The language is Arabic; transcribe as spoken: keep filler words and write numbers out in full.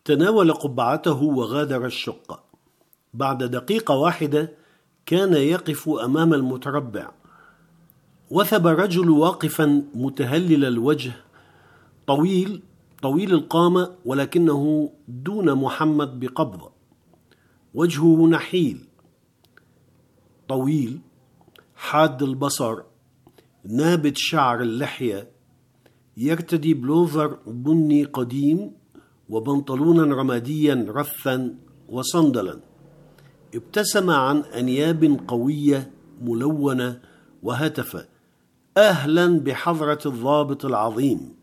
تناول قبعته وغادر الشقة. بعد دقيقة واحدة كان يقف أمام المتربع. وثب رجل واقفا متهلل الوجه، طويل طويل القامة ولكنه دون محمد بقبضة. وجهه نحيل طويل حاد البصر، نابت شعر اللحية، يرتدي بلوفر بني قديم وبنطلونا رماديا رثا وصندلا. ابتسم عن أنياب قوية ملونة وهتف: أهلا بحضرة الضابط العظيم.